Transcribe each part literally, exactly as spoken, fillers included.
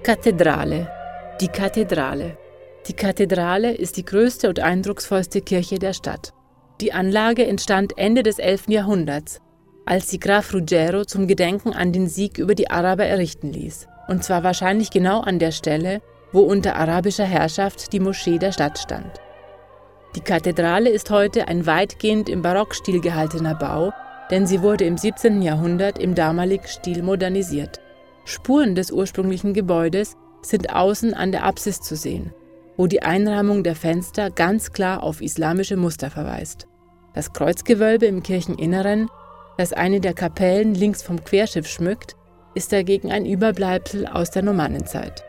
Kathedrale. Die Kathedrale. Die Kathedrale ist die größte und eindrucksvollste Kirche der Stadt. Die Anlage entstand Ende des elften Jahrhunderts, als sie Graf Ruggiero zum Gedenken an den Sieg über die Araber errichten ließ. Und zwar wahrscheinlich genau an der Stelle, wo unter arabischer Herrschaft die Moschee der Stadt stand. Die Kathedrale ist heute ein weitgehend im Barockstil gehaltener Bau, denn sie wurde im siebzehnten Jahrhundert im damaligen Stil modernisiert. Spuren des ursprünglichen Gebäudes sind außen an der Apsis zu sehen, wo die Einrahmung der Fenster ganz klar auf islamische Muster verweist. Das Kreuzgewölbe im Kircheninneren, das eine der Kapellen links vom Querschiff schmückt, ist dagegen ein Überbleibsel aus der Normannenzeit.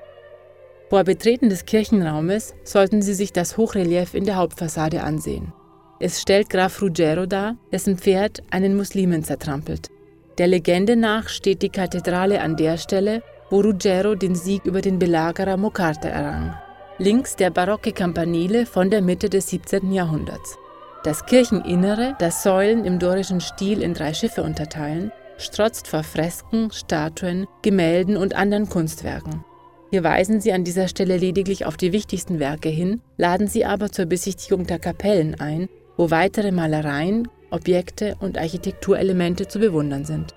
Vor Betreten des Kirchenraumes sollten Sie sich das Hochrelief in der Hauptfassade ansehen. Es stellt Graf Ruggiero dar, dessen Pferd einen Muslimen zertrampelt. Der Legende nach steht die Kathedrale an der Stelle, wo Ruggiero den Sieg über den Belagerer Mocarta errang. Links der barocke Campanile von der Mitte des siebzehnten Jahrhunderts. Das Kircheninnere, das Säulen im dorischen Stil in drei Schiffe unterteilen, strotzt vor Fresken, Statuen, Gemälden und anderen Kunstwerken. Hier weisen Sie an dieser Stelle lediglich auf die wichtigsten Werke hin, laden Sie aber zur Besichtigung der Kapellen ein, wo weitere Malereien, Objekte und Architekturelemente zu bewundern sind.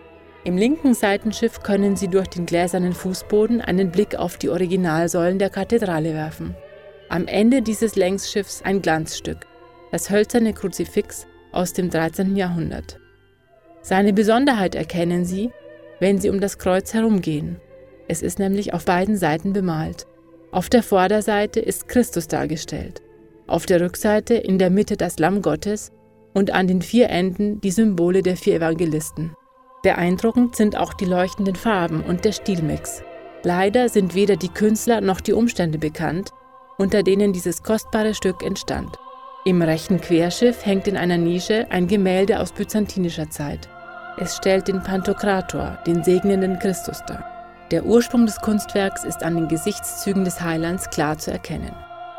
Im linken Seitenschiff können Sie durch den gläsernen Fußboden einen Blick auf die Originalsäulen der Kathedrale werfen. Am Ende dieses Längsschiffs ein Glanzstück, das hölzerne Kruzifix aus dem dreizehnten Jahrhundert. Seine Besonderheit erkennen Sie, wenn Sie um das Kreuz herumgehen. Es ist nämlich auf beiden Seiten bemalt. Auf der Vorderseite ist Christus dargestellt, auf der Rückseite in der Mitte das Lamm Gottes und an den vier Enden die Symbole der vier Evangelisten. Beeindruckend sind auch die leuchtenden Farben und der Stilmix. Leider sind weder die Künstler noch die Umstände bekannt, unter denen dieses kostbare Stück entstand. Im rechten Querschiff hängt in einer Nische ein Gemälde aus byzantinischer Zeit. Es stellt den Pantokrator, den segnenden Christus dar. Der Ursprung des Kunstwerks ist an den Gesichtszügen des Heilands klar zu erkennen.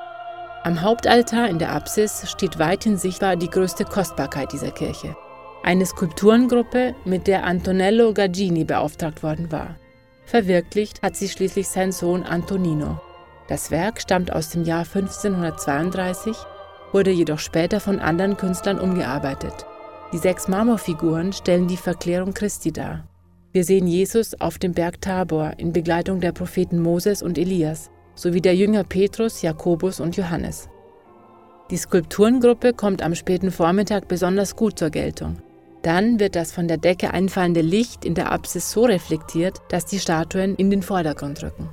Am Hauptaltar in der Apsis steht weithin sichtbar die größte Kostbarkeit dieser Kirche. Eine Skulpturengruppe, mit der Antonello Gagini beauftragt worden war. Verwirklicht hat sie schließlich sein Sohn Antonino. Das Werk stammt aus dem Jahr fünfzehnhundertzweiunddreißig, wurde jedoch später von anderen Künstlern umgearbeitet. Die sechs Marmorfiguren stellen die Verklärung Christi dar. Wir sehen Jesus auf dem Berg Tabor in Begleitung der Propheten Moses und Elias, sowie der Jünger Petrus, Jakobus und Johannes. Die Skulpturengruppe kommt am späten Vormittag besonders gut zur Geltung. Dann wird das von der Decke einfallende Licht in der Apsis so reflektiert, dass die Statuen in den Vordergrund rücken.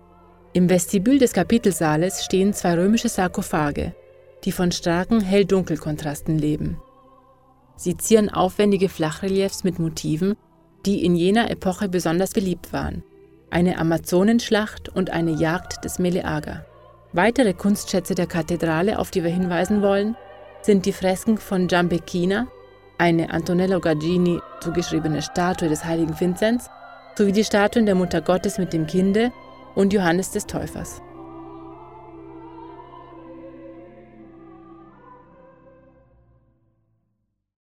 Im Vestibül des Kapitelsaales stehen zwei römische Sarkophage, die von starken Hell-Dunkel-Kontrasten leben. Sie zieren aufwendige Flachreliefs mit Motiven, die in jener Epoche besonders beliebt waren. Eine Amazonenschlacht und eine Jagd des Meleager. Weitere Kunstschätze der Kathedrale, auf die wir hinweisen wollen, sind die Fresken von Giambecchina, eine Antonello Gagini zugeschriebene Statue des heiligen Vinzenz, sowie die Statuen der Mutter Gottes mit dem Kinde und Johannes des Täufers.